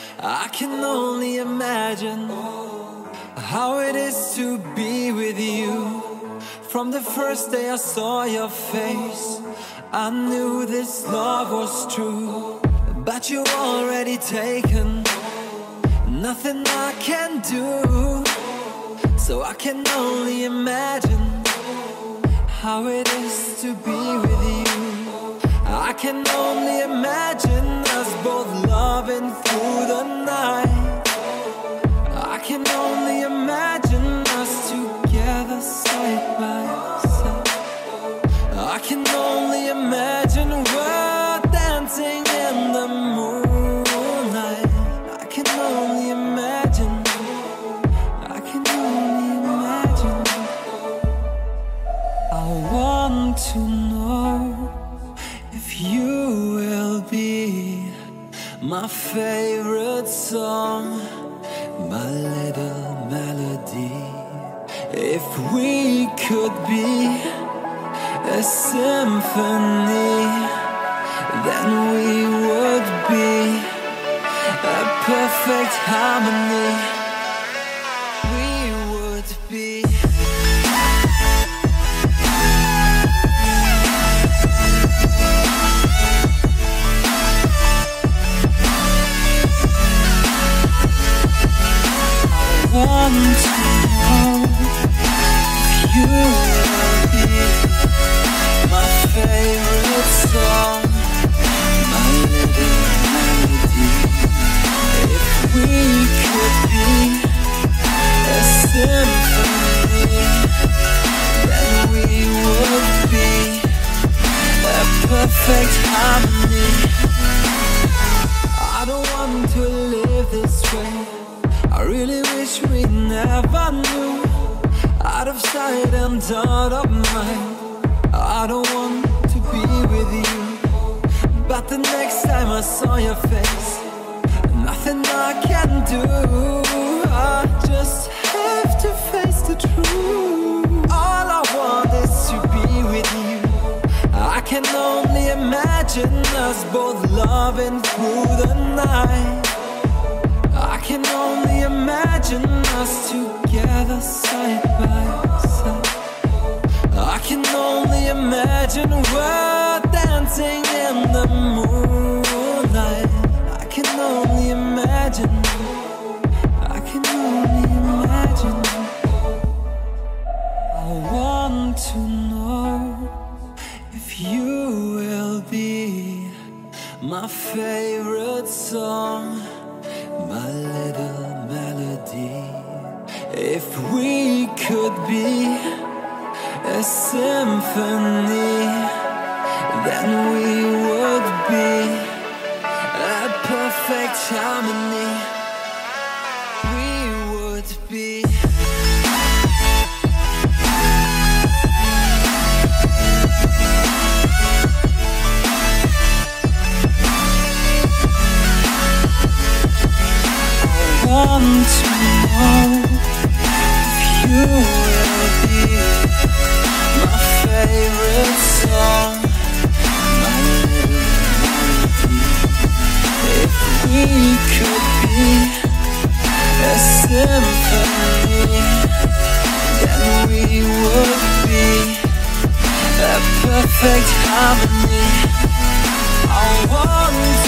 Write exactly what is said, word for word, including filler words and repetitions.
I can only imagine how it is to be with you. From the first day I saw your face, I knew this love was true. But you're already taken, nothing I can do. So I can only imagine how it is to be with you. I can only imagine us both loving through the night. I can only imagine us together side by side. I can only imagine we're dancing in the moonlight. I can only imagine. I can only imagine. I want to know if you will be my favorite song, my little melody. If we could be a symphony, then we would be a perfect harmony. We would be. I want to know if you will be my favorite song, my little melody. If we could be a symphony, then we would be a perfect harmony. I don't want to live this way. I really wish we never knew. Out of sight and out of mind, I don't want to be with you. But the next time I saw your face, nothing I can do. I just have to face the truth. All I want is to be with you. I can only imagine us both loving through the night. I can only imagine us together side by side. I can only imagine we're dancing in the moonlight. I can only imagine. I can only imagine. I want to know if you will be my favorite song, my little melody. If we could be a symphony, then we would be a perfect harmony. We would be. I want to know if you will be my favorite song, my little melody. If we could be a symphony, then we would be a perfect harmony. I want